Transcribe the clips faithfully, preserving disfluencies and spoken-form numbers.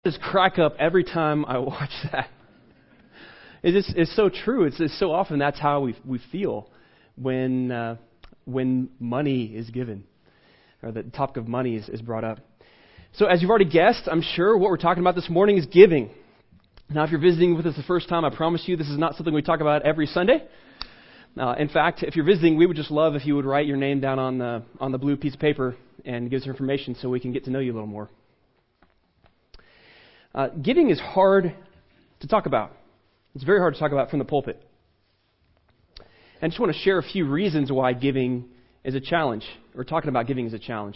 just crack up every time I watch that. It is, it's so true. It's, it's so often that's how we we feel when uh, when money is given, or the topic of money is, is brought up. So as you've already guessed, I'm sure what we're talking about this morning is giving. Now, if you're visiting with us the first time, I promise you this is not something we talk about every Sunday. Uh, in fact, if you're visiting, we would just love if you would write your name down on the on the blue piece of paper and give us information so we can get to know you a little more. Uh, giving is hard to talk about. It's very hard to talk about from the pulpit. And I just want to share a few reasons why giving is a challenge, or talking about giving is a challenge.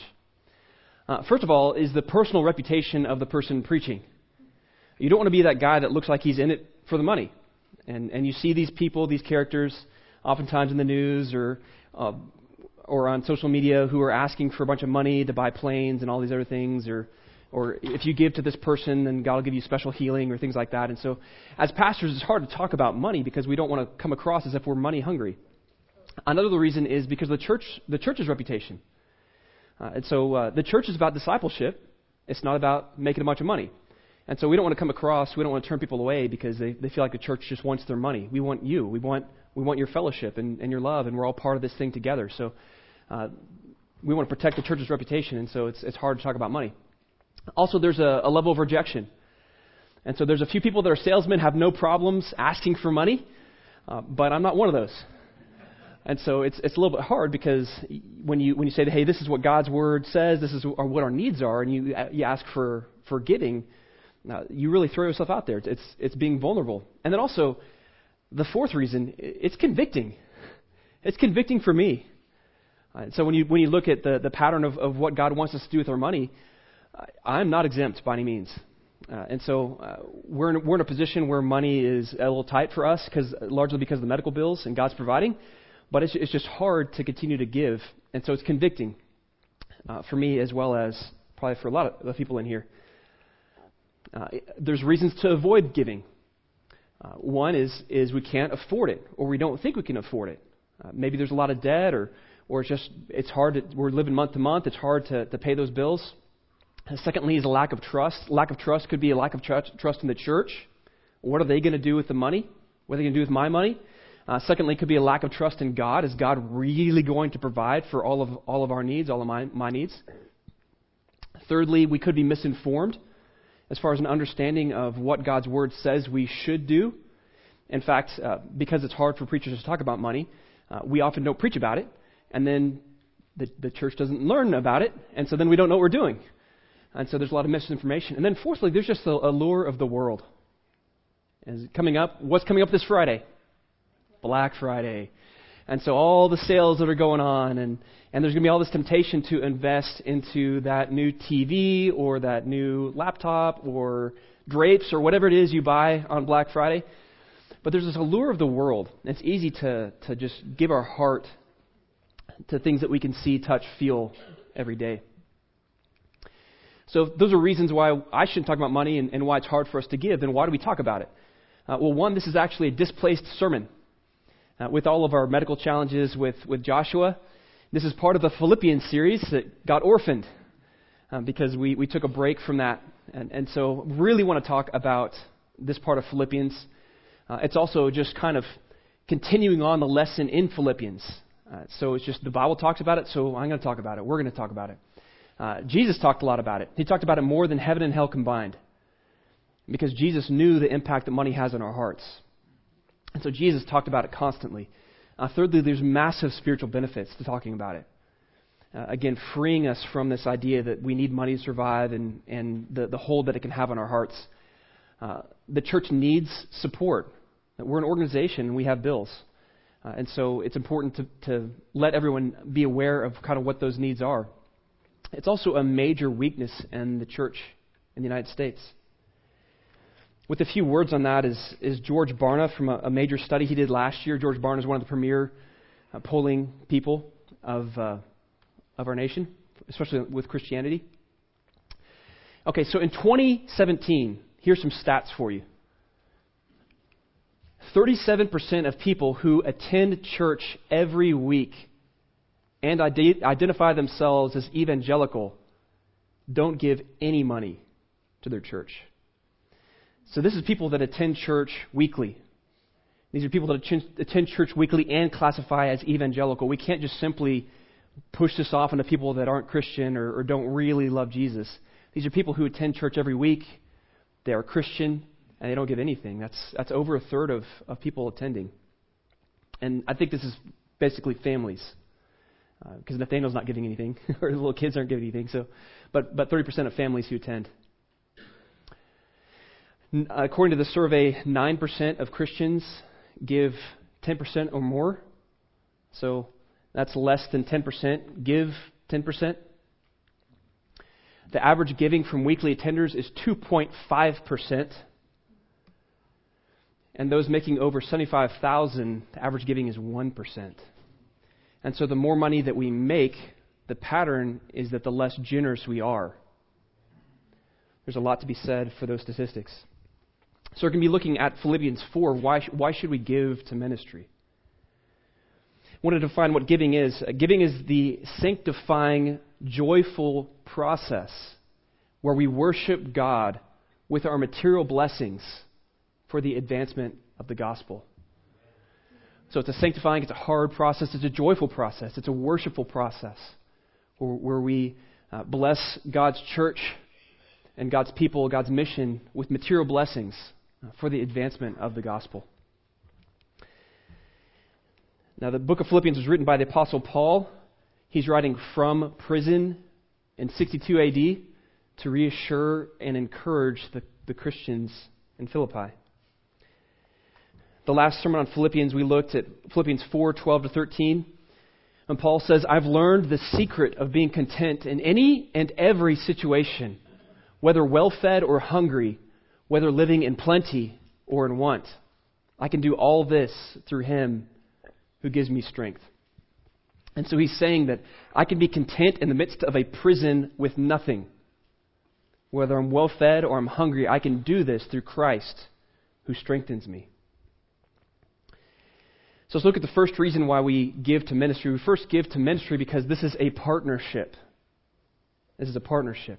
Uh, first of all, is the personal reputation of the person preaching. You don't want to be that guy that looks like he's in it for the money. And and you see these people, these characters, oftentimes in the news or uh, or on social media who are asking for a bunch of money to buy planes and all these other things, or or if you give to this person, then God will give you special healing or things like that. And so as pastors, it's hard to talk about money because we don't want to come across as if we're money hungry. Another reason is because of the church, the church's reputation. Uh, and so uh, the church is about discipleship. It's not about making a bunch of money. And so we don't want to come across, we don't want to turn people away because they, they feel like the church just wants their money. We want you. We want we want your fellowship and, and your love, and we're all part of this thing together. So uh, we want to protect the church's reputation, and so it's it's hard to talk about money. Also, there's a, a level of rejection. And so there's a few people that are salesmen, have no problems asking for money, uh, but I'm not one of those. And so it's it's a little bit hard because when you when you say, hey, this is what God's word says, this is or what our needs are, and you you ask for for giving, uh, you really throw yourself out there. It's it's being vulnerable. And then also, the fourth reason, it's convicting. It's convicting for me. Uh, so when you when you look at the, the pattern of, of what God wants us to do with our money, I'm not exempt by any means. Uh, and so uh, we're in, we're in a position where money is a little tight for us, because largely because of the medical bills and God's providing. But it's, it's just hard to continue to give. And so it's convicting uh, for me as well as probably for a lot of the people in here. Uh, there's reasons to avoid giving. Uh, one is is we can't afford it, or we don't think we can afford it. Uh, maybe there's a lot of debt, or or it's just it's hard to, we're living month to month. It's hard to, to pay those bills. And secondly is a lack of trust. Lack of trust could be a lack of tr- trust in the church. What are they going to do with the money? What are they going to do with my money? Uh, secondly, could be a lack of trust in God. Is God really going to provide for all of all of our needs, all of my, my needs? Thirdly, we could be misinformed as far as an understanding of what God's Word says we should do. In fact, uh, because it's hard for preachers to talk about money, uh, we often don't preach about it, and then the, the church doesn't learn about it, and so then we don't know what we're doing. And so there's a lot of misinformation. And then fourthly, there's just the allure of the world. Is coming up, what's coming up this Friday? Black Friday. And so all the sales that are going on, and, and there's going to be all this temptation to invest into that new T V or that new laptop or drapes or whatever it is you buy on Black Friday. But there's this allure of the world. It's easy to, to just give our heart to things that we can see, touch, feel every day. So those are reasons why I shouldn't talk about money and, and why it's hard for us to give. Then why do we talk about it? Uh, well, one, this is actually a displaced sermon. Uh, with all of our medical challenges with, with Joshua, this is part of the Philippians series that got orphaned um, because we, we took a break from that. And, and so really want to talk about this part of Philippians. Uh, it's also just kind of continuing on the lesson in Philippians. Uh, so it's just the Bible talks about it, so I'm going to talk about it. We're going to talk about it. Uh, Jesus talked a lot about it. He talked about it more than heaven and hell combined, because Jesus knew the impact that money has on our hearts. And so Jesus talked about it constantly. Uh, thirdly, there's massive spiritual benefits to talking about it. Uh, again, freeing us from this idea that we need money to survive and, and the, the hold that it can have on our hearts. Uh, the church needs support. We're an organization and we have bills. Uh, and so it's important to, to let everyone be aware of kind of what those needs are. It's also a major weakness in the church in the United States. With a few words on that is, is George Barna from a, a major study he did last year. George Barna is one of the premier uh, polling people of uh, of our nation, especially with Christianity. Okay, so in twenty seventeen, here's some stats for you. thirty-seven percent of people who attend church every week and ide- identify themselves as evangelical don't give any money to their church. So this is people that attend church weekly. These are people that attend church weekly and classify as evangelical. We can't just simply push this off onto people that aren't Christian or, or don't really love Jesus. These are people who attend church every week. They are Christian, and they don't give anything. That's that's over a third of, of people attending. And I think this is basically families, because uh, Nathaniel's not giving anything, or the little kids aren't giving anything. So, but but thirty percent of families who attend. N- according to the survey, nine percent of Christians give ten percent or more. So that's less than ten percent give ten percent. The average giving from weekly attenders is two point five percent. And those making over seventy-five thousand dollars, the average giving is one percent. And so the more money that we make, the pattern is that the less generous we are. There's a lot to be said for those statistics. So we're going to be looking at Philippians four. Why, why should we give to ministry? I wanted to define what giving is. Uh, giving is the sanctifying, joyful process where we worship God with our material blessings for the advancement of the gospel. So it's a sanctifying, it's a hard process, it's a joyful process, it's a worshipful process where, where we uh, bless God's church and God's people, God's mission with material blessings uh, for the advancement of the gospel. Now, the book of Philippians was written by the Apostle Paul. He's writing from prison in sixty-two A D to reassure and encourage the, the Christians in Philippi. The last sermon on Philippians, we looked at Philippians four, twelve to thirteen. And Paul says, I've learned the secret of being content in any and every situation, whether well-fed or hungry, whether living in plenty or in want. I can do all this through Him who gives me strength. And so he's saying that I can be content in the midst of a prison with nothing. Whether I'm well-fed or I'm hungry, I can do this through Christ who strengthens me. So let's look at the first reason why we give to ministry. We first give to ministry because this is a partnership. This is a partnership.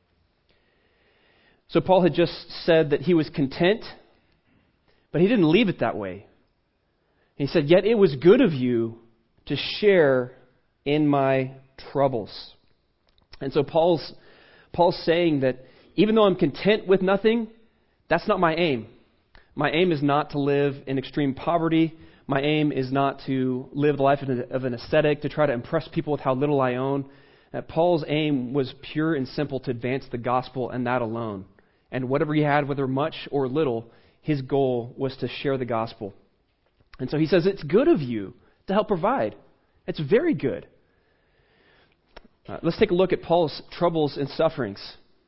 So Paul had just said that he was content, but he didn't leave it that way. He said, yet it was good of you to share in my troubles. And so Paul's Paul's saying that even though I'm content with nothing, that's not my aim. My aim is not to live in extreme poverty. My aim is not to live the life of an ascetic, to try to impress people with how little I own. Uh, Paul's aim was pure and simple to advance the gospel and that alone. And whatever he had, whether much or little, his goal was to share the gospel. And so he says, it's good of you to help provide. It's very good. Uh, let's take a look at Paul's troubles and sufferings.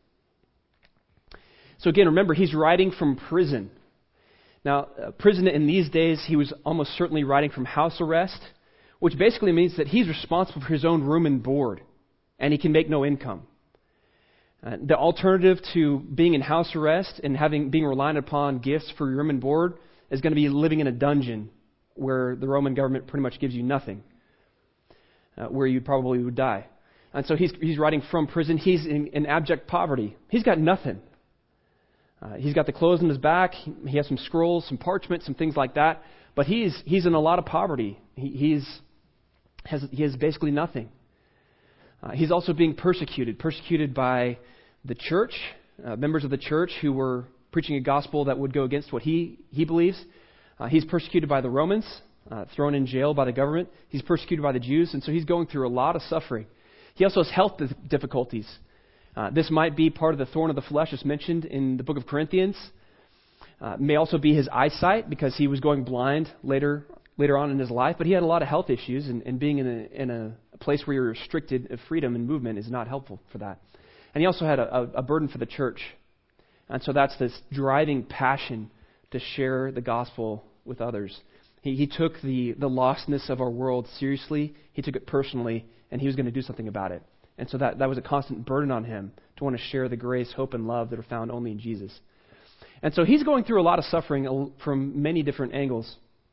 So again, remember, he's writing from prison. Now, uh, prison in these days, he was almost certainly writing from house arrest, which basically means that he's responsible for his own room and board, and he can make no income. Uh, the alternative to being in house arrest and having being reliant upon gifts for your room and board is going to be living in a dungeon where the Roman government pretty much gives you nothing, uh, where you probably would die. And so he's he's writing from prison. He's in, in abject poverty. He's got nothing. Uh, he's got the clothes on his back. He, he has some scrolls, some parchment, some things like that. But he's he's in a lot of poverty. He he's has he has basically nothing. Uh, he's also being persecuted, persecuted by the church, uh, members of the church who were preaching a gospel that would go against what he he believes. Uh, he's persecuted by the Romans, uh, thrown in jail by the government. He's persecuted by the Jews, and so he's going through a lot of suffering. He also has health difficulties. Uh, this might be part of the thorn of the flesh as mentioned in the book of Corinthians. Uh, may also be his eyesight because he was going blind later later on in his life. But he had a lot of health issues, and, and being in, a, in a place where you're restricted of freedom and movement is not helpful for that. And he also had a, a, a burden for the church. And so that's this driving passion to share the gospel with others. He, he took the, the lostness of our world seriously. He took it personally, and he was going to do something about it. And so that, that was a constant burden on him to want to share the grace, hope, and love that are found only in Jesus. And so he's going through a lot of suffering from many different angles.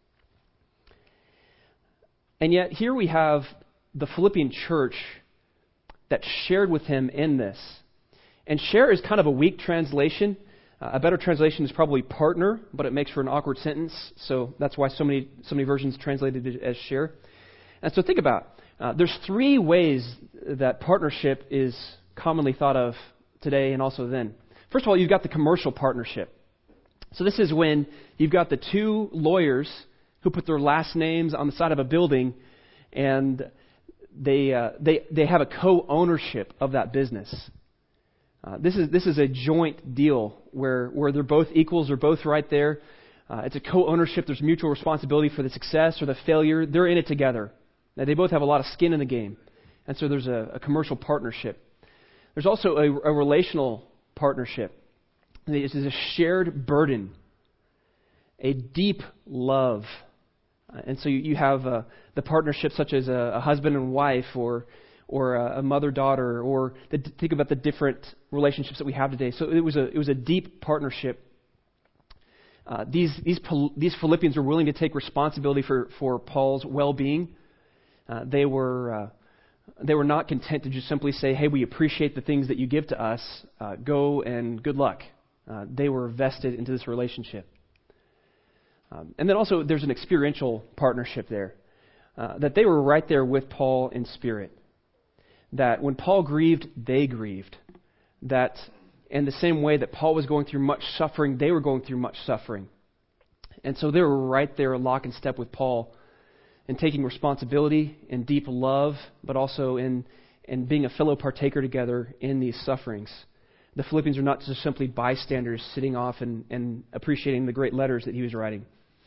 And yet here we have the Philippian church that shared with him in this. And share is kind of a weak translation. Uh, a better translation is probably partner, but it makes for an awkward sentence, so that's why so many so many versions translated it as share. And so think about, uh, there's three ways that partnership is commonly thought of today and also then. First of all, you've got the commercial partnership. So this is when you've got the two lawyers who put their last names on the side of a building, and they uh, they they have a co-ownership of that business. Uh, this is this is a joint deal where where they're both equals, they're both right there. Uh, it's a co-ownership. There's mutual responsibility for the success or the failure. They're in it together. Now, they both have a lot of skin in the game, and so there's a, a commercial partnership. There's also a, a relational partnership. This is a shared burden, a deep love. Uh, and so you, you have uh, the partnership such as a, a husband and wife, or or a, a mother-daughter, or the, think about the different relationships that we have today. So it was a it was a deep partnership. Uh, these these these Philippians were willing to take responsibility for, for Paul's well-being. Uh, they were uh, they were not content to just simply say, "Hey, we appreciate the things that you give to us. Uh, go and good luck." Uh, they were vested into this relationship. Um, and then also there's an experiential partnership there, uh, that they were right there with Paul in spirit. That when Paul grieved, they grieved. That in the same way that Paul was going through much suffering, they were going through much suffering. And so they were right there lock and step with Paul in taking responsibility in deep love, but also in, in being a fellow partaker together in these sufferings. The Philippians are not just simply bystanders sitting off and, and appreciating the great letters that he was writing.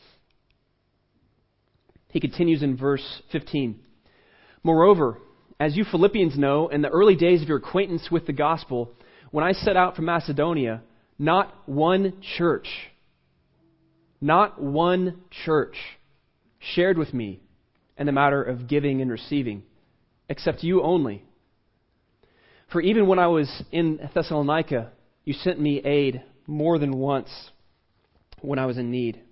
He continues in verse fifteen. Moreover, as you Philippians know, in the early days of your acquaintance with the gospel, when I set out from Macedonia, not one church, not one church shared with me in the matter of giving and receiving, except you only. For even when I was in Thessalonica, you sent me aid more than once when I was in need.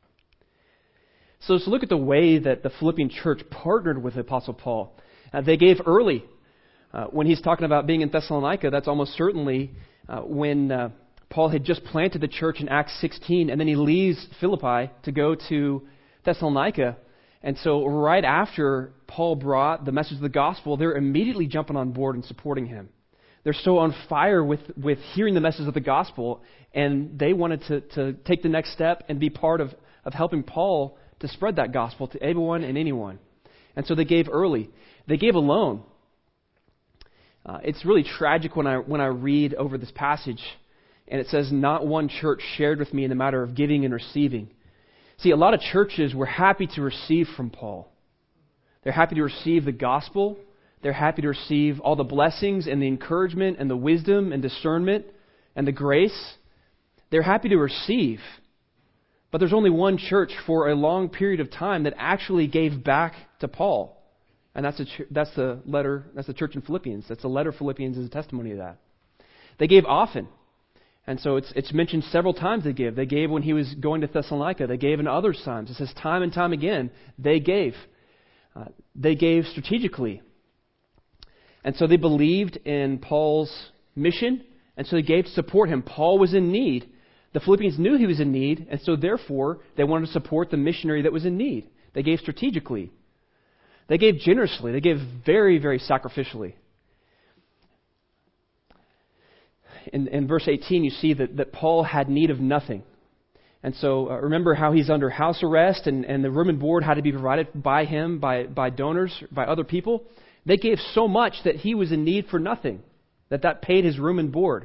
So let's look at the way that the Philippian church partnered with the Apostle Paul. Uh, they gave early. Uh, when he's talking about being in Thessalonica, that's almost certainly uh, when uh, Paul had just planted the church in Acts sixteen, and then he leaves Philippi to go to Thessalonica. And so right after Paul brought the message of the gospel, they're immediately jumping on board and supporting him. They're so on fire with, with hearing the message of the gospel, and they wanted to, to take the next step and be part of, of helping Paul to spread that gospel to everyone and anyone. And so they gave early. They gave alone. Uh, it's really tragic when I when I read over this passage, and it says, not one church shared with me in the matter of giving and receiving. See, a lot of churches were happy to receive from Paul. They're happy to receive the gospel. They're happy to receive all the blessings and the encouragement and the wisdom and discernment and the grace. They're happy to receive. But there's only one church for a long period of time that actually gave back to Paul. And that's, a, that's the letter, that's the church in Philippians. That's the letter of Philippians is a testimony of that. They gave often. And so it's it's mentioned several times they gave. They gave when he was going to Thessalonica. They gave in other times. It says time and time again, they gave. Uh, they gave strategically. And so they believed in Paul's mission, and so they gave to support him. Paul was in need. The Philippians knew he was in need, and so therefore they wanted to support the missionary that was in need. They gave strategically. They gave generously. They gave very, very sacrificially. In, in verse eighteen, you see that, that Paul had need of nothing. And so uh, remember how he's under house arrest, and, and the room and board had to be provided by him, by, by donors, by other people. They gave so much that he was in need for nothing, that that paid his room and board.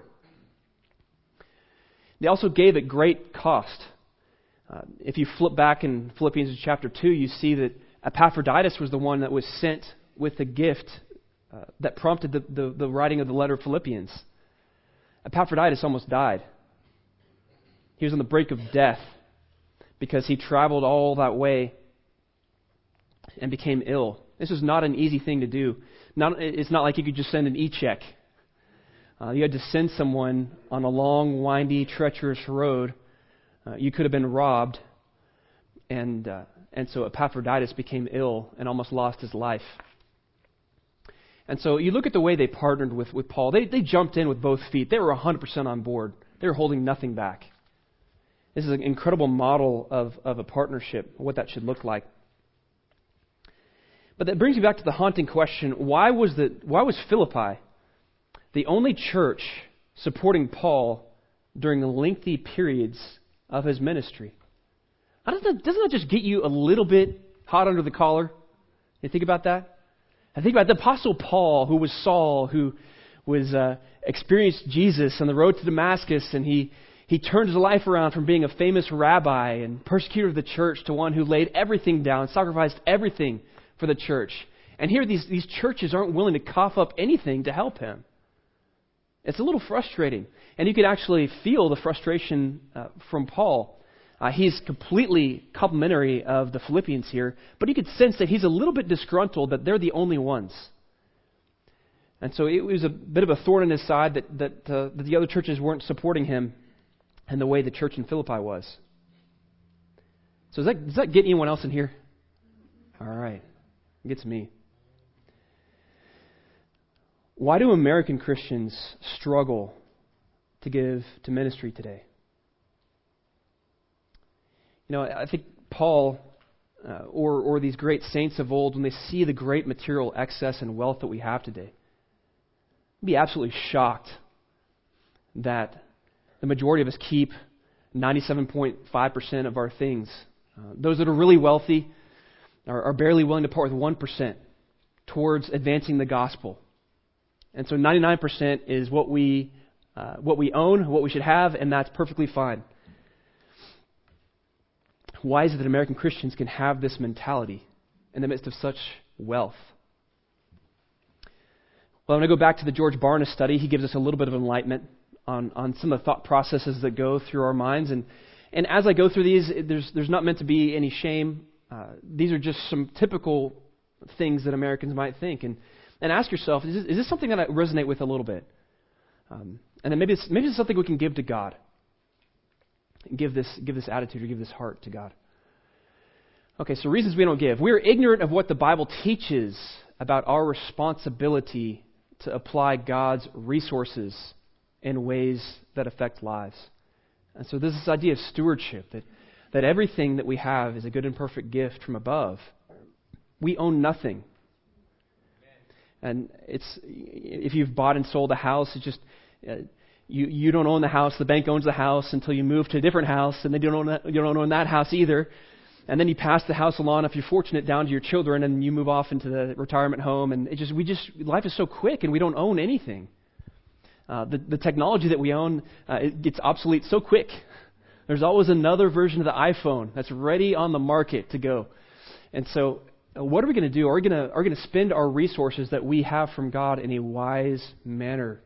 They also gave at great cost. Uh, if you flip back in Philippians chapter two, you see that Epaphroditus was the one that was sent with the gift uh, that prompted the, the, the writing of the letter of Philippians. Epaphroditus almost died. He was on the brink of death because he traveled all that way and became ill. This was not an easy thing to do. Not, it's not like you could just send an e-check. Uh, you had to send someone on a long, windy, treacherous road. Uh, you could have been robbed. And uh, and so Epaphroditus became ill and almost lost his life. And so you look at the way they partnered with, with Paul. They they jumped in with both feet. They were one hundred percent on board They were holding nothing back. This is an incredible model of, of a partnership, what that should look like. But that brings me back to the haunting question, why was the why was Philippi the only church supporting Paul during the lengthy periods of his ministry? Doesn't that, doesn't that just get you a little bit hot under the collar? You think about that? I think about the Apostle Paul, who was Saul, who was uh, experienced Jesus on the road to Damascus, and he he turned his life around from being a famous rabbi and persecutor of the church to one who laid everything down, sacrificed everything for the church. And here these, these churches aren't willing to cough up anything to help him. It's a little frustrating. And you can actually feel the frustration uh, from Paul. Uh, he's completely complimentary of the Philippians here, but you could sense that he's a little bit disgruntled that they're the only ones. And so it was a bit of a thorn in his side that, that, uh, that the other churches weren't supporting him in the way the church in Philippi was. So does that, does that get anyone else in here? All right. It gets me. Why do American Christians struggle to give to ministry today? You know, I think Paul uh, or or these great saints of old, when they see the great material excess and wealth that we have today, they'd be absolutely shocked that the majority of us keep ninety-seven point five percent of our things. Uh, those that are really wealthy are, are barely willing to part with one percent towards advancing the gospel. And so ninety-nine percent is what we uh, what we own, what we should have, and that's perfectly fine. Why is it that American Christians can have this mentality in the midst of such wealth? Well, I'm going to go back to the George Barna study. He gives us a little bit of enlightenment on, on some of the thought processes that go through our minds. And, and as I go through these, there's, there's not meant to be any shame. Uh, these are just some typical things that Americans might think. And, and ask yourself, is this, is this something that I resonate with a little bit? Um, and then maybe it's, maybe it's something we can give to God. Give this, give this attitude or give this heart to God. Okay, so reasons we don't give. We're ignorant of what the Bible teaches about our responsibility to apply God's resources in ways that affect lives. And so there's this idea of stewardship, that, that everything that we have is a good and perfect gift from above. We own nothing. And it's if you've bought and sold a house, it's just... Uh, You you don't own the house. The bank owns the house until you move to a different house, and then you don't own that, you don't own that house either. And then you pass the house along, if you're fortunate, down to your children, and you move off into the retirement home. And it just we just life is so quick, and we don't own anything. Uh, the the technology that we own uh, it gets obsolete so quick. There's always another version of the iPhone that's ready on the market to go. And so, uh, what are we going to do? Are we going to are we going to spend our resources that we have from God in a wise manner?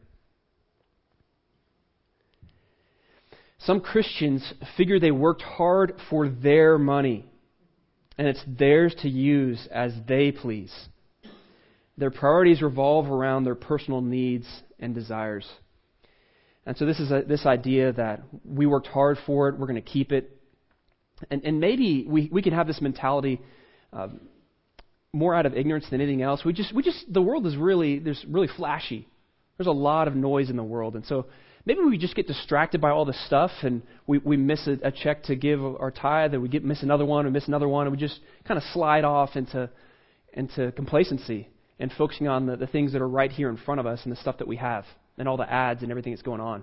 Some Christians figure they worked hard for their money, and it's theirs to use as they please. Their priorities revolve around their personal needs and desires. And so this is a, this idea that we worked hard for it, we're going to keep it. And, and maybe we, we can have this mentality uh, more out of ignorance than anything else. We just we just the world is really there's really flashy. There's a lot of noise in the world, and so maybe we just get distracted by all this stuff, and we, we miss a, a check to give our tithe, and we get miss another one, and miss another one, and we just kind of slide off into into complacency and focusing on the, the things that are right here in front of us and the stuff that we have and all the ads and everything that's going on.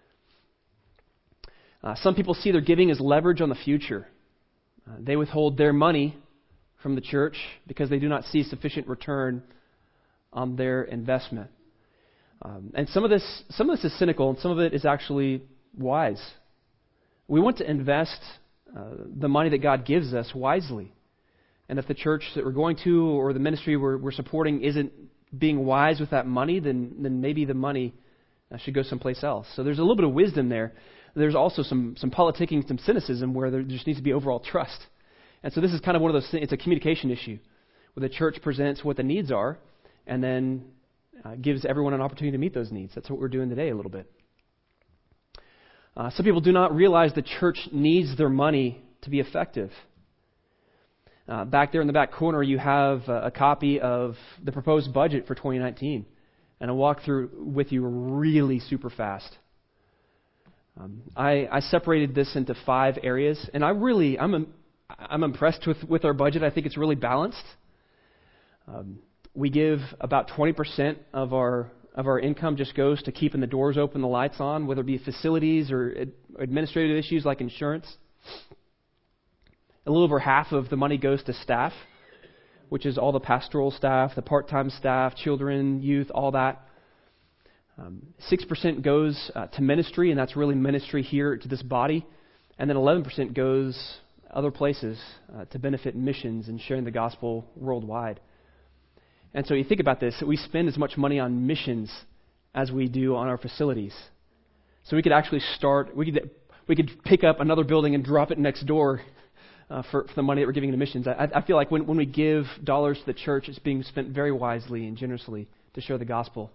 Uh, some people see their giving as leverage on the future. Uh, they withhold their money from the church because they do not see sufficient return on their investment. Um, and some of this, some of this is cynical, and some of it is actually wise. We want to invest uh, the money that God gives us wisely. And if the church that we're going to or the ministry we're, we're supporting isn't being wise with that money, then then maybe the money uh, should go someplace else. So there's a little bit of wisdom there. There's also some some politicking, some cynicism where there just needs to be overall trust. And so this is kind of one of those things. It's a communication issue where the church presents what the needs are, and then Uh, gives everyone an opportunity to meet those needs. That's what we're doing today a little bit. Uh, some people do not realize the church needs their money to be effective. Uh, back there in the back corner, you have uh, a copy of the proposed budget for twenty nineteen. And I'll walk through with you really super fast. Um, I, I separated this into five areas, and I really, I'm, I'm impressed with, with our budget. I think it's really balanced. Um, we give about twenty percent of our of our income just goes to keeping the doors open, the lights on, whether it be facilities or ad- administrative issues like insurance. A little over half of the money goes to staff, which is all the pastoral staff, the part-time staff, children, youth, all that. Um, six percent goes uh, to ministry, and that's really ministry here to this body. And then eleven percent goes other places uh, to benefit missions and sharing the gospel worldwide. And so you think about this, that we spend as much money on missions as we do on our facilities. So we could actually start, we could we could pick up another building and drop it next door uh, for, for the money that we're giving to missions. I, I feel like when, when we give dollars to the church, it's being spent very wisely and generously to share the gospel.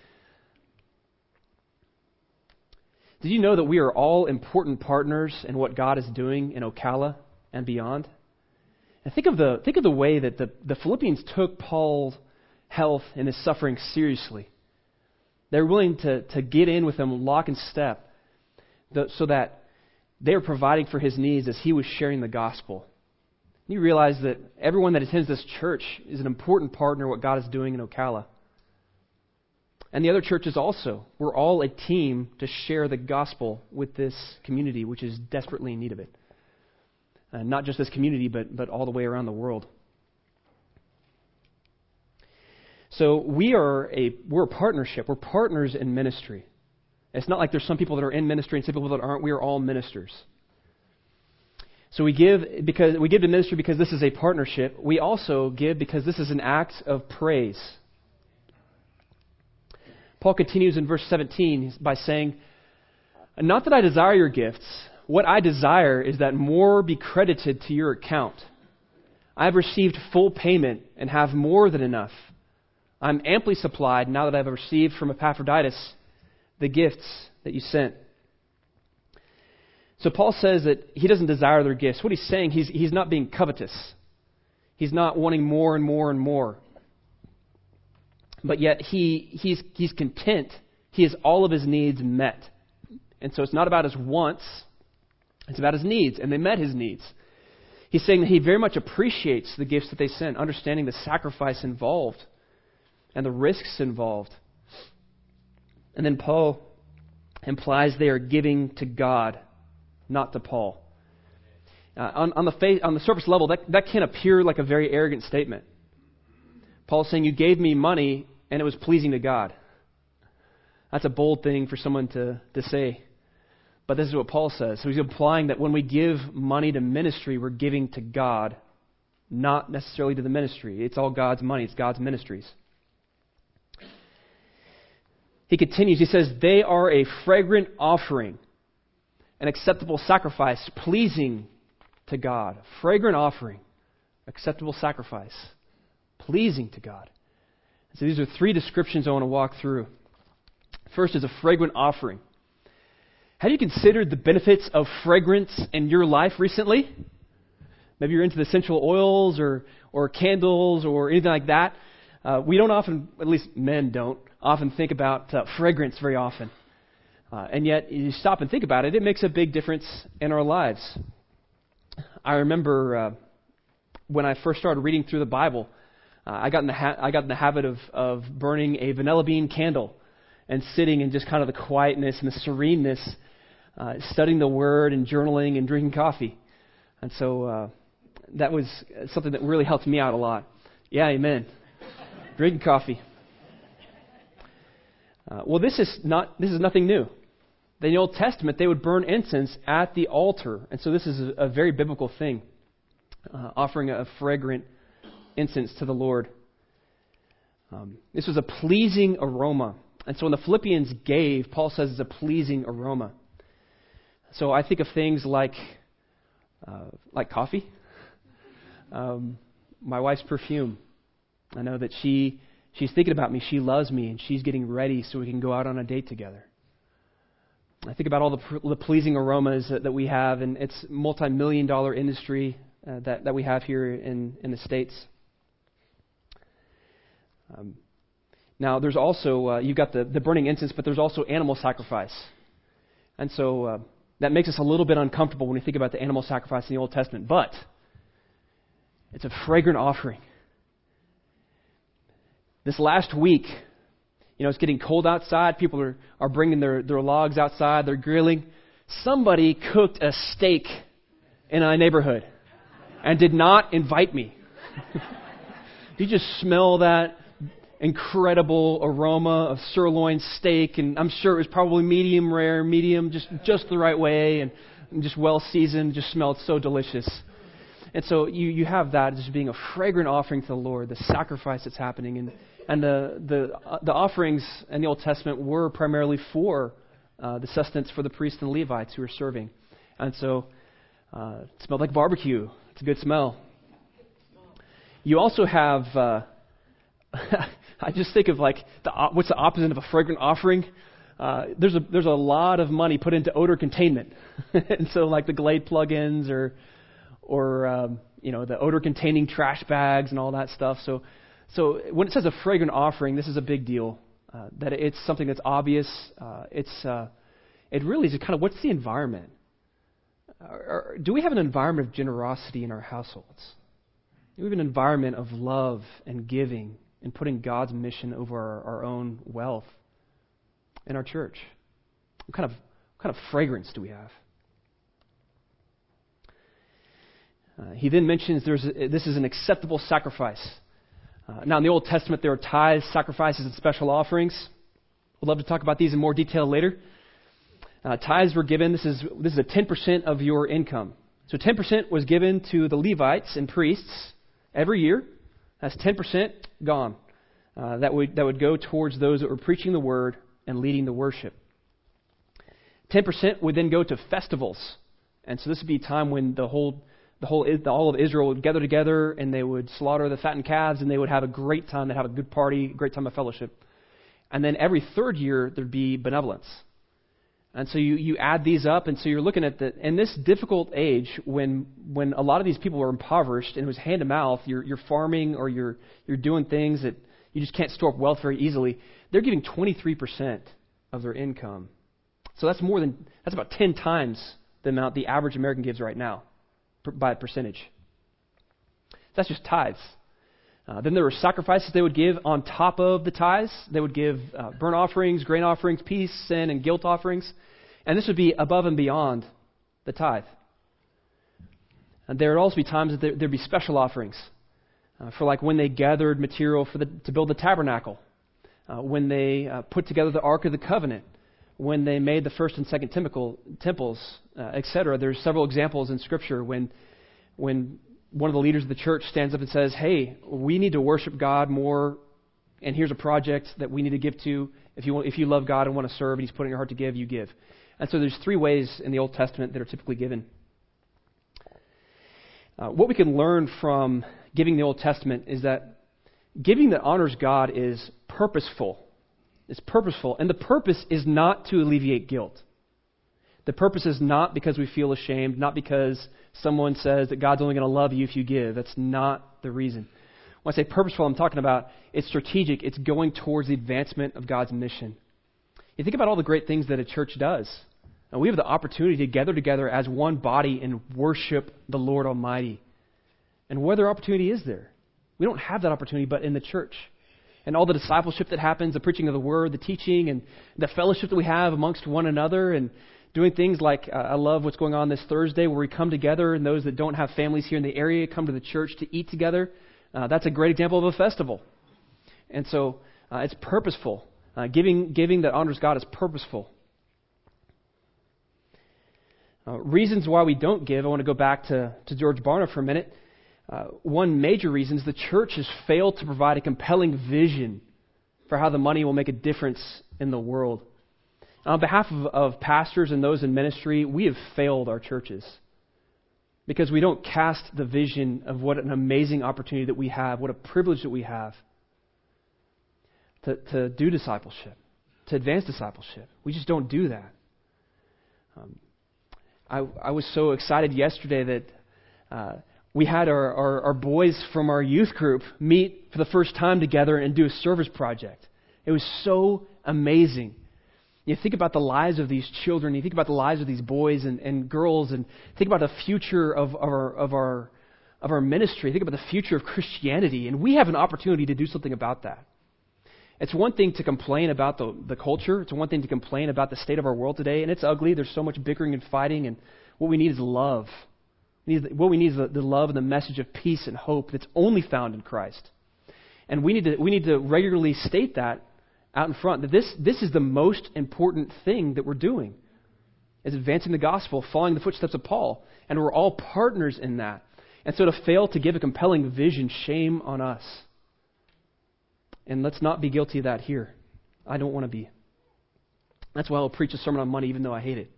Did you know that we are all important partners in what God is doing in Ocala and beyond? And think of the think of the way that the, the Philippians took Paul's health and his suffering seriously. They're willing to, to get in with him lock and step the, so that they are providing for his needs as he was sharing the gospel. You realize that everyone that attends this church is an important partner in what God is doing in Ocala. And the other churches also. We're all a team to share the gospel with this community, which is desperately in need of it. Uh, not just this community, but but all the way around the world. So we are a we're a partnership. We're partners in ministry. It's not like there's some people that are in ministry and some people that aren't. We are all ministers. So we give because we give to ministry because this is a partnership. We also give because this is an act of praise. Paul continues in verse seventeen by saying, "Not that I desire your gifts. What I desire is that more be credited to your account. I have received full payment and have more than enough. I am amply supplied now that I have received from Epaphroditus the gifts that you sent." So Paul says that he doesn't desire their gifts. What he's saying, he's, he's not being covetous. He's not wanting more and more and more. But yet he he's he's content. He has all of his needs met. And so it's not about his wants. It's about his needs, and they met his needs. He's saying that he very much appreciates the gifts that they sent, understanding the sacrifice involved and the risks involved. And then Paul implies they are giving to God, not to Paul. Uh, on, on the face, on the surface level, that, that can appear like a very arrogant statement. Paul's saying, you gave me money, and it was pleasing to God. That's a bold thing for someone to, to say. But this is what Paul says. So he's implying that when we give money to ministry, we're giving to God, not necessarily to the ministry. It's all God's money. It's God's ministries. He continues. He says, they are a fragrant offering, an acceptable sacrifice, pleasing to God. Fragrant offering, acceptable sacrifice, pleasing to God. So these are three descriptions I want to walk through. First is a fragrant offering. Have you considered the benefits of fragrance in your life recently? Maybe you're into the essential oils or, or candles or anything like that. Uh, we don't often, at least men don't, often think about uh, fragrance very often. Uh, and yet, you stop and think about it, it makes a big difference in our lives. I remember uh, when I first started reading through the Bible, uh, I got in the ha- I got in the habit of, of burning a vanilla bean candle and sitting in just kind of the quietness and the sereneness, uh, studying the Word and journaling and drinking coffee. And so uh, that was something that really helped me out a lot. Yeah, amen. Drinking coffee. Uh, well, this is not this is nothing new. In the Old Testament, they would burn incense at the altar, and so this is a, a very biblical thing, uh, offering a fragrant incense to the Lord. Um, this was a pleasing aroma. And so when the Philippians gave, Paul says it's a pleasing aroma. So I think of things like uh, like coffee, um, my wife's perfume. I know that she she's thinking about me, she loves me, and she's getting ready so we can go out on a date together. I think about all the, the pleasing aromas that, that we have, and it's multi-million dollar industry uh, that, that we have here in, in the States. Um, Now, there's also, uh, you've got the, the burning incense, but there's also animal sacrifice. And so uh, that makes us a little bit uncomfortable when we think about the animal sacrifice in the Old Testament. But it's a fragrant offering. This last week, you know, it's getting cold outside. People are, are bringing their, their logs outside. They're grilling. Somebody cooked a steak in our neighborhood and did not invite me. You just smell that incredible aroma of sirloin steak, and I'm sure it was probably medium rare, medium, just just the right way, and, and just well seasoned. Just smelled so delicious. And so you, you have that just being a fragrant offering to the Lord, the sacrifice that's happening, and and the the uh, the offerings in the Old Testament were primarily for uh, the sustenance for the priests and Levites who were serving, and so uh, it smelled like barbecue. It's a good smell. You also have. Uh, I just think of like the what's the opposite of a fragrant offering? Uh, there's a there's a lot of money put into odor containment, and so like the Glade plugins or or um, you know the odor containing trash bags and all that stuff. So so when it says a fragrant offering, this is a big deal. Uh, that it's something that's obvious. Uh, it's uh, it really is kind of what's the environment? Or, or, do we have an environment of generosity in our households? Do we have an environment of love and giving? And putting God's mission over our, our own wealth in our church? What kind of what kind of fragrance do we have? Uh, he then mentions there's a, this is an acceptable sacrifice. Uh, now, in the Old Testament, there are tithes, sacrifices, and special offerings. We'd love to talk about these in more detail later. Uh, tithes were given. This is this is a ten percent of your income. So ten percent was given to the Levites and priests every year. That's ten percent gone. Uh, that would that would go towards those that were preaching the word and leading the worship. ten percent would then go to festivals, and so this would be a time when the whole the whole the, all of Israel would gather together and they would slaughter the fattened calves and they would have a great time. They'd have a good party, great time of fellowship. And then every third year there'd be benevolence. And so you, you add these up, and so you're looking at the in this difficult age when when a lot of these people were impoverished and it was hand to mouth. You're, you're farming or you're you're doing things that you just can't store up wealth very easily. They're giving twenty-three percent of their income, so that's more than that's about ten times the amount the average American gives right now by a percentage. That's just tithes. Uh, then there were sacrifices they would give on top of the tithes. They would give uh, burnt offerings, grain offerings, peace, sin, and guilt offerings. And this would be above and beyond the tithe. And there would also be times that there would be special offerings uh, for like when they gathered material for the, to build the tabernacle, uh, when they uh, put together the Ark of the Covenant, when they made the first and second temple, temples, uh, et cetera. There's several examples in Scripture when when one of the leaders of the church stands up and says, hey, we need to worship God more, and here's a project that we need to give to. If you want, if you love God and want to serve and He's put in your heart to give, you give. And so there's three ways in the Old Testament that are typically given. Uh, what we can learn from giving the Old Testament is that giving that honors God is purposeful. It's purposeful. And the purpose is not to alleviate guilt. The purpose is not because we feel ashamed, not because someone says that God's only going to love you if you give. That's not the reason. When I say purposeful, I'm talking about it's strategic. It's going towards the advancement of God's mission. You think about all the great things that a church does. And we have the opportunity to gather together as one body and worship the Lord Almighty. And what other opportunity is there? We don't have that opportunity but in the church. And all the discipleship that happens, the preaching of the word, the teaching, and the fellowship that we have amongst one another, and doing things like, uh, I love what's going on this Thursday where we come together and those that don't have families here in the area come to the church to eat together. Uh, that's a great example of a festival. And so uh, it's purposeful. Uh, giving giving that honors God is purposeful. Uh, reasons why we don't give, I want to go back to, to George Barna for a minute. Uh, one major reason is the church has failed to provide a compelling vision for how the money will make a difference in the world. On behalf of, of pastors and those in ministry, we have failed our churches because we don't cast the vision of what an amazing opportunity that we have, what a privilege that we have to, to do discipleship, to advance discipleship. We just don't do that. Um, I, I was so excited yesterday that uh, we had our, our, our boys from our youth group meet for the first time together and do a service project. It was so amazing. You think about the lives of these children, you think about the lives of these boys and, and girls, and think about the future of, of our of our of our ministry. Think about the future of Christianity, and we have an opportunity to do something about that. It's one thing to complain about the, the culture. It's one thing to complain about the state of our world today, and it's ugly. There's so much bickering and fighting, and what we need is love. We need, what we need is the, the love and the message of peace and hope that's only found in Christ. And we need to we need to regularly state that out in front, that this this is the most important thing that we're doing, is advancing the gospel, following the footsteps of Paul, and we're all partners in that. And so to fail to give a compelling vision, shame on us. And let's not be guilty of that here. I don't want to be. That's why I'll preach a sermon on money, even though I hate it.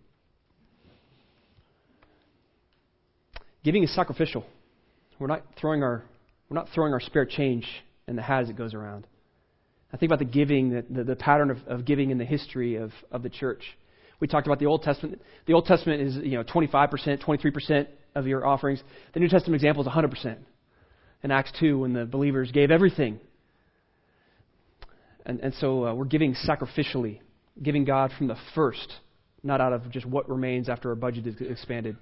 Giving is sacrificial. We're not throwing our we're not throwing our spare change in the hat as it goes around. I think about the giving, the, the, the pattern of, of giving in the history of, of the church. We talked about the Old Testament. The Old Testament is, you know, twenty-five percent, twenty-three percent of your offerings. The New Testament example is one hundred percent. In Acts two, when the believers gave everything. And, and so uh, we're giving sacrificially, giving God from the first, not out of just what remains after our budget is expanded.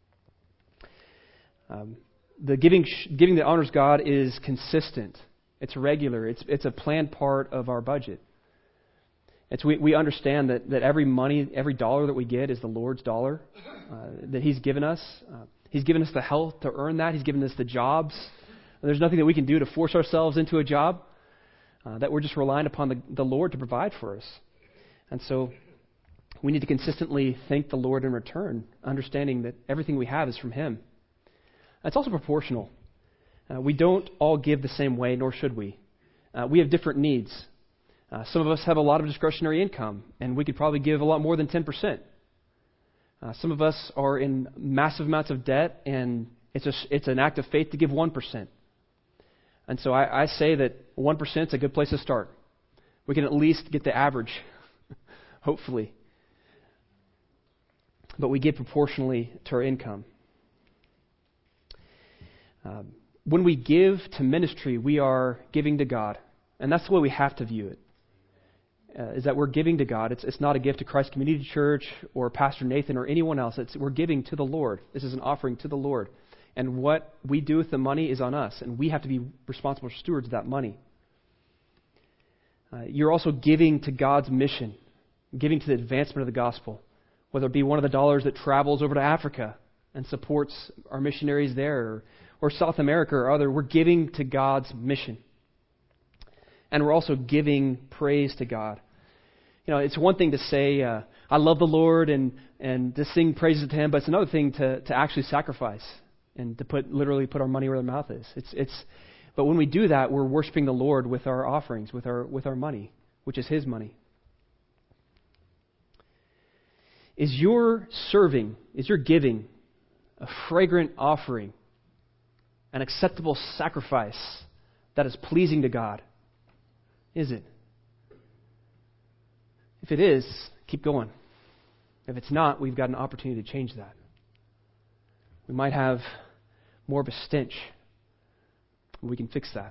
Um, the giving giving that honors God is consistent. It's regular. It's it's a planned part of our budget. It's we, we understand that, that every money, every dollar that we get is the Lord's dollar uh, that He's given us. Uh, he's given us the health to earn that. He's given us the jobs. And there's nothing that we can do to force ourselves into a job. Uh, that we're just relying upon the, the Lord to provide for us. And so we need to consistently thank the Lord in return, understanding that everything we have is from Him. It's also proportional. Uh, we don't all give the same way, nor should we. Uh, we have different needs. Uh, some of us have a lot of discretionary income, and we could probably give a lot more than ten percent. Uh, some of us are in massive amounts of debt, and it's a, it's an act of faith to give one percent. And so I, I say that one percent is a good place to start. We can at least get the average, hopefully. But we give proportionally to our income. Um, when we give to ministry, we are giving to God. And that's the way we have to view it, uh, is that we're giving to God. It's, it's not a gift to Christ Community Church or Pastor Nathan or anyone else. It's, we're giving to the Lord. This is an offering to the Lord. And what we do with the money is on us, and we have to be responsible stewards of that money. Uh, you're also giving to God's mission, giving to the advancement of the gospel, whether it be one of the dollars that travels over to Africa and supports our missionaries there, or, or South America or other. We're giving to God's mission. And we're also giving praise to God. You know, it's one thing to say, uh, I love the Lord, and, and to sing praises to Him, but it's another thing to, to actually sacrifice. And to put literally put our money where their mouth is. It's it's, but when we do that, we're worshiping the Lord with our offerings, with our with our money, which is His money. Is your serving, is your giving, a fragrant offering, an acceptable sacrifice that is pleasing to God? Is it? If it is, keep going. If it's not, we've got an opportunity to change that. We might have more of a stench. We can fix that.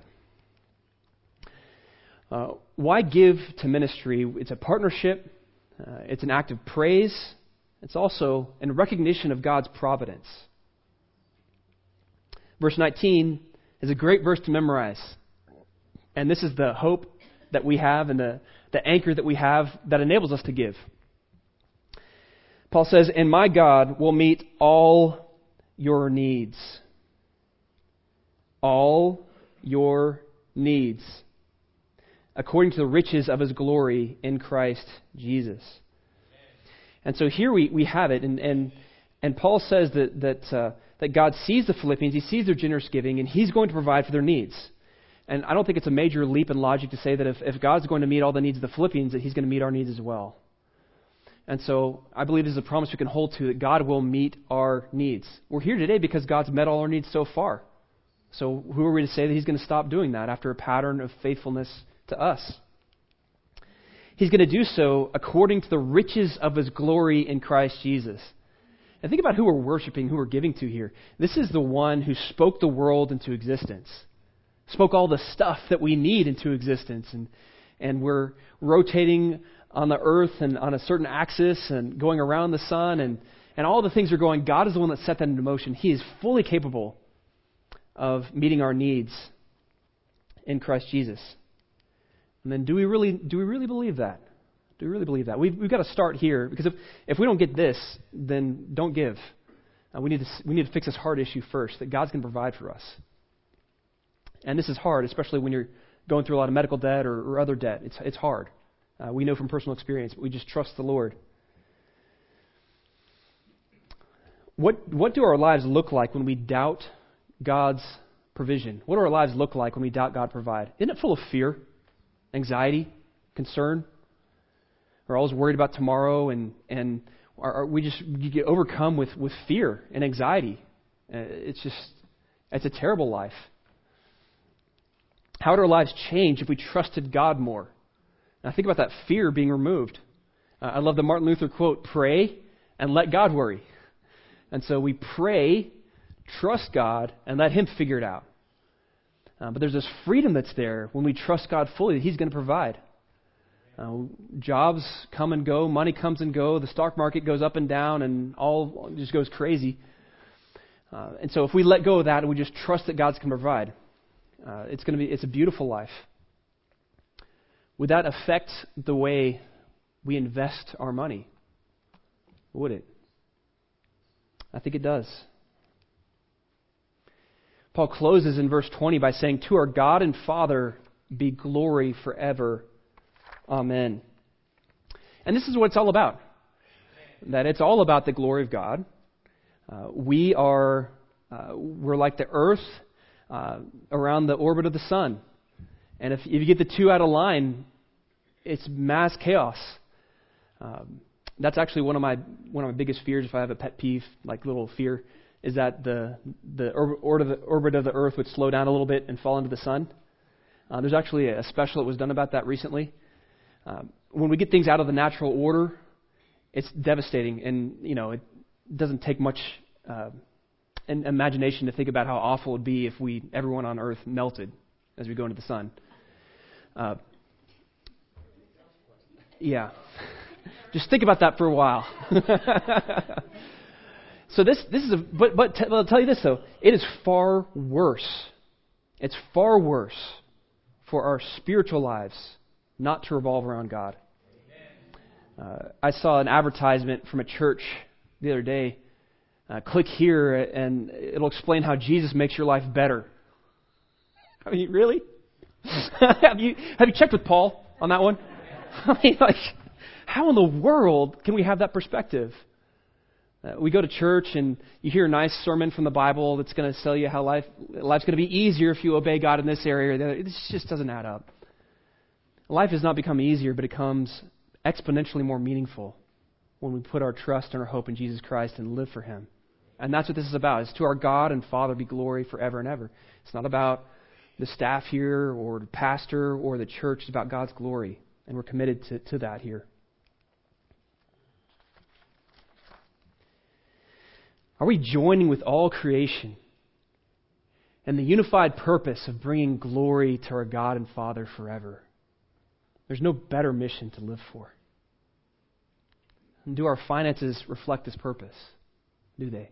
Uh, why give to ministry? It's a partnership. Uh, it's an act of praise. It's also in recognition of God's providence. Verse nineteen is a great verse to memorize. And this is the hope that we have and the, the anchor that we have that enables us to give. Paul says, "And my God will meet all your needs." All your needs, according to the riches of His glory in Christ Jesus. And so here we, we have it, and and, and Paul says that that uh, that God sees the Philippians, He sees their generous giving, and He's going to provide for their needs. And I don't think it's a major leap in logic to say that if, if God's going to meet all the needs of the Philippians, that He's going to meet our needs as well. And so I believe this is a promise we can hold to, that God will meet our needs. We're here today because God's met all our needs so far. So who are we to say that He's going to stop doing that after a pattern of faithfulness to us? He's going to do so according to the riches of His glory in Christ Jesus. And think about who we're worshiping, who we're giving to here. This is the one who spoke the world into existence. Spoke all the stuff that we need into existence. And and we're rotating on the earth and on a certain axis and going around the sun, and, and all the things are going, God is the one that set that into motion. He is fully capable of meeting our needs in Christ Jesus. And then do we really do we really believe that? Do we really believe that? We've, we've got to start here, because if, if we don't get this, then don't give. Uh, we need to we need to fix this heart issue first, that God's going to provide for us. And this is hard, especially when you're going through a lot of medical debt or, or other debt. It's it's hard. Uh, we know from personal experience, but we just trust the Lord. What what do our lives look like when we doubt God's provision? What do our lives look like when we doubt God provide? Isn't it full of fear, anxiety, concern? We're always worried about tomorrow, and and are, are we just you get overcome with, with fear and anxiety. Uh, it's just it's a terrible life. How would our lives change if we trusted God more? Now think about that fear being removed. Uh, I love the Martin Luther quote: "Pray and let God worry." And so we pray, trust God, and let Him figure it out. Uh, but there's this freedom that's there when we trust God fully that He's going to provide. Uh, jobs come and go, money comes and go, the stock market goes up and down, and all just goes crazy. Uh, and so if we let go of that and we just trust that God's going to provide, uh, it's going to be it's a beautiful life. Would that affect the way we invest our money? Would it? I think it does. Paul closes in verse twenty by saying, "To our God and Father be glory forever. Amen." And this is what it's all about. That it's all about the glory of God. Uh, we are, uh, we're like the earth uh, around the orbit of the sun. And if, if you get the two out of line, it's mass chaos. Um, that's actually one of my one of my biggest fears. If I have a pet peeve, like little fear, is that the the orbit of the, orbit of the earth would slow down a little bit and fall into the sun. Uh, there's actually a special that was done about that recently. Um, when we get things out of the natural order, it's devastating, and you know it doesn't take much uh, an imagination to think about how awful it would be if we everyone on Earth melted as we go into the sun. Uh, yeah, just think about that for a while. So this this is a but but t- I'll tell you this though, it is far worse. It's far worse for our spiritual lives not to revolve around God. Uh, I saw an advertisement from a church the other day. Uh, click here and it'll explain how Jesus makes your life better. I mean, really? have you have you checked with Paul on that one? I mean, like, how in the world can we have that perspective? Uh, we go to church and you hear a nice sermon from the Bible that's going to tell you how life life's going to be easier if you obey God in this area or that. This just doesn't add up. Life does not become easier, but it becomes exponentially more meaningful when we put our trust and our hope in Jesus Christ and live for Him. And that's what this is about. It's to our God and Father be glory forever and ever. It's not about the staff here or the pastor or the church. It's about God's glory. And we're committed to, to that here. Are we joining with all creation in the unified purpose of bringing glory to our God and Father forever? There's no better mission to live for. And do our finances reflect this purpose? Do they?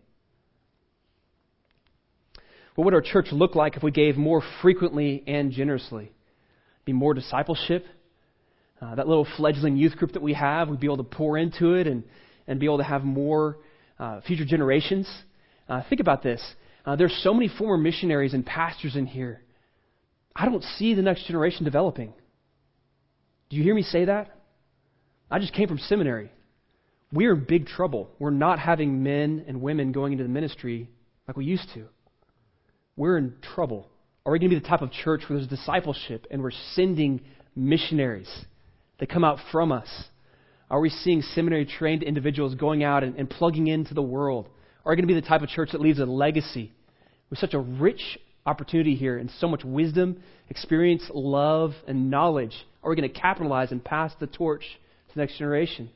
What would our church look like if we gave more frequently and generously? Be more discipleship. Uh, that little fledgling youth group that we have, we'd be able to pour into it and, and be able to have more uh, future generations. Uh, think about this. Uh, there's so many former missionaries and pastors in here. I don't see the next generation developing. Do you hear me say that? I just came from seminary. We're in big trouble. We're not having men and women going into the ministry like we used to. We're in trouble. Are we going to be the type of church where there's discipleship and we're sending missionaries that come out from us? Are we seeing seminary-trained individuals going out and, and plugging into the world? Are we going to be the type of church that leaves a legacy with such a rich opportunity here and so much wisdom, experience, love, and knowledge? Are we going to capitalize and pass the torch to the next generation?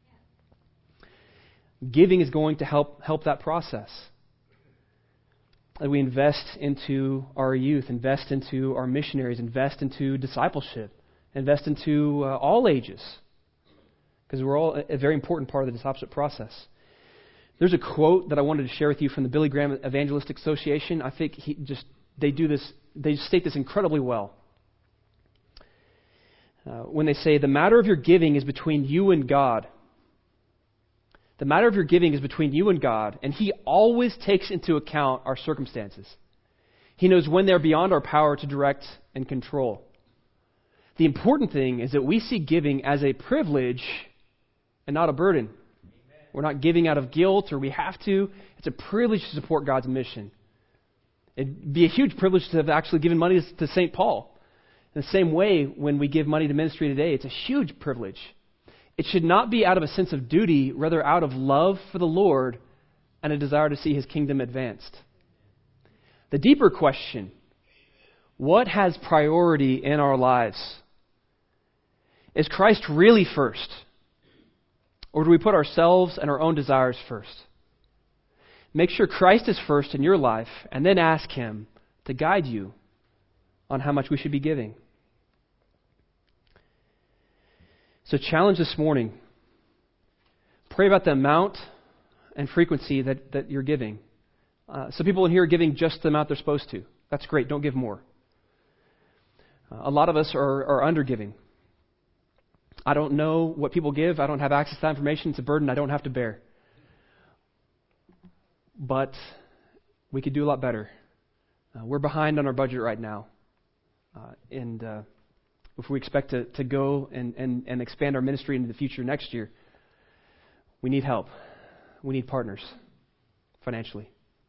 Giving is going to help help that process. That we invest into our youth, invest into our missionaries, invest into discipleship, Invest into uh, all ages, because we're all a very important part of the discipleship process. There's a quote that I wanted to share with you from the Billy Graham Evangelistic Association. I think he just they do this. They state this incredibly well. Uh, when they say, the matter of your giving is between you and God. The matter of your giving is between you and God, and He always takes into account our circumstances. He knows when they're beyond our power to direct and control. The important thing is that we see giving as a privilege and not a burden. Amen. We're not giving out of guilt or we have to. It's a privilege to support God's mission. It'd be a huge privilege to have actually given money to Saint Paul. In the same way, when we give money to ministry today, it's a huge privilege. It should not be out of a sense of duty, rather out of love for the Lord and a desire to see His kingdom advanced. The deeper question, what has priority in our lives? Is Christ really first? Or do we put ourselves and our own desires first? Make sure Christ is first in your life, and then ask Him to guide you on how much we should be giving. So challenge this morning. Pray about the amount and frequency that, that you're giving. Uh, some people in here are giving just the amount they're supposed to. That's great. Don't give more. Uh, a lot of us are, are under-giving. I don't know what people give. I don't have access to that information. It's a burden I don't have to bear. But we could do a lot better. Uh, we're behind on our budget right now. Uh, and uh, if we expect to, to go and, and, and expand our ministry into the future next year, we need help. We need partners financially.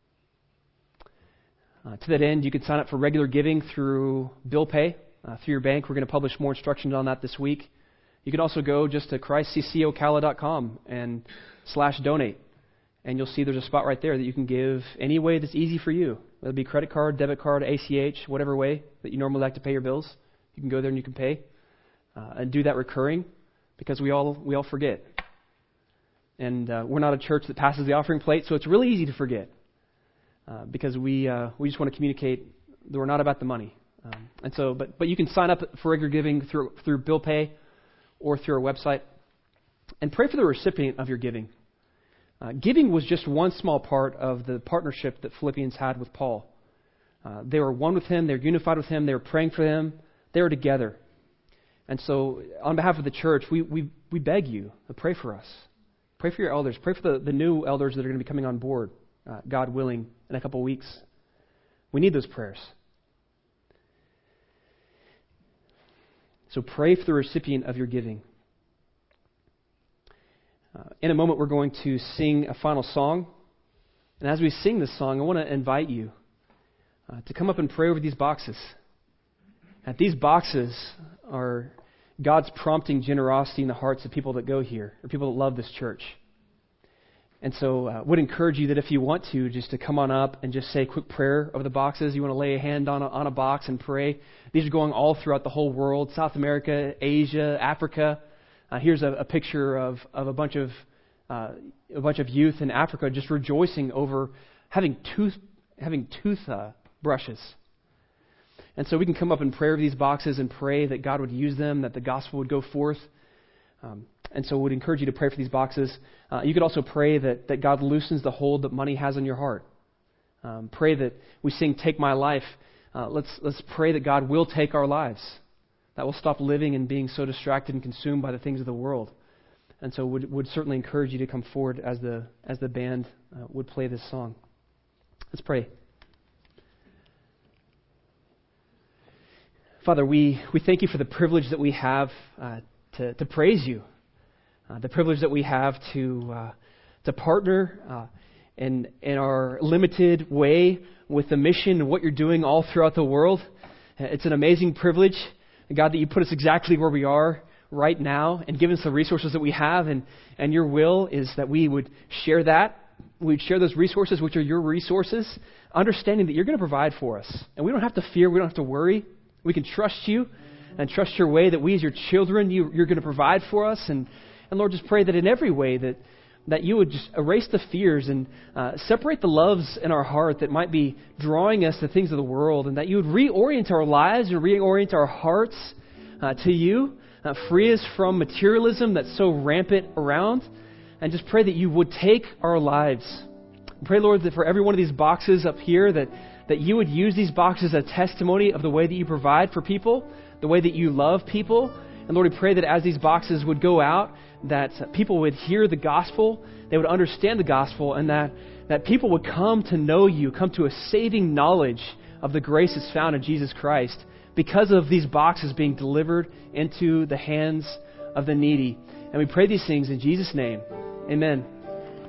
Uh, to that end, you can sign up for regular giving through bill pay, uh, through your bank. We're going to publish more instructions on that this week. You can also go just to christ c c ocala dot com and slash donate. And you'll see there's a spot right there that you can give any way that's easy for you. Whether it be credit card, debit card, A C H, whatever way that you normally like to pay your bills. You can go there and you can pay. Uh, and do that recurring, because we all we all forget. And uh, we're not a church that passes the offering plate, so it's really easy to forget. Uh, because we uh, we just want to communicate that we're not about the money. Um, and so, but but you can sign up for regular giving through through bill pay or through our website. And pray for the recipient of your giving. Uh, giving was just one small part of the partnership that Philippians had with Paul. Uh, they were one with him. They were unified with him. They were praying for him. They were together. And so on behalf of the church, we we, we beg you to pray for us. Pray for your elders. Pray for the, the new elders that are going to be coming on board, uh, God willing, in a couple of weeks. We need those prayers. So pray for the recipient of your giving. Uh, in a moment, we're going to sing a final song. And as we sing this song, I want to invite you uh, to come up and pray over these boxes. And these boxes are God's prompting generosity in the hearts of people that go here, or people that love this church. And so I uh, would encourage you that if you want to, just to come on up and just say a quick prayer over the boxes. You want to lay a hand on a, on a box and pray. These are going all throughout the whole world, South America, Asia, Africa. Uh, here's a, a picture of, of a bunch of uh, a bunch of youth in Africa just rejoicing over having tooth having tooth uh, brushes. And so we can come up and pray over these boxes and pray that God would use them, that the gospel would go forth. Um, and so we would encourage you to pray for these boxes. Uh, you could also pray that, that God loosens the hold that money has on your heart. Um, pray that we sing "Take My Life." Uh, let's let's pray that God will take our lives. That we'll stop living and being so distracted and consumed by the things of the world. And so would would certainly encourage you to come forward as the as the band uh, would play this song. Let's pray. Father, we, we thank you for the privilege that we have uh, to, to praise you, uh, the privilege that we have to uh, to partner uh, in in our limited way with the mission and what you're doing all throughout the world. It's an amazing privilege. God, that you put us exactly where we are right now and give us the resources that we have. And, and your will is that we would share that. We'd share those resources, which are your resources, understanding that you're going to provide for us. And we don't have to fear. We don't have to worry. We can trust you and trust your way, that we as your children, you, you're going to provide for us. And, and Lord, just pray that in every way that, that you would just erase the fears and uh, separate the loves in our heart that might be drawing us to things of the world, and that you would reorient our lives and reorient our hearts uh, to you. Uh, free us from materialism that's so rampant around. And just pray that you would take our lives. Pray, Lord, that for every one of these boxes up here, that, that you would use these boxes as a testimony of the way that you provide for people, the way that you love people. And Lord, we pray that as these boxes would go out, that people would hear the gospel, they would understand the gospel, and that, that people would come to know you, come to a saving knowledge of the grace that's found in Jesus Christ because of these boxes being delivered into the hands of the needy. And we pray these things in Jesus' name. Amen.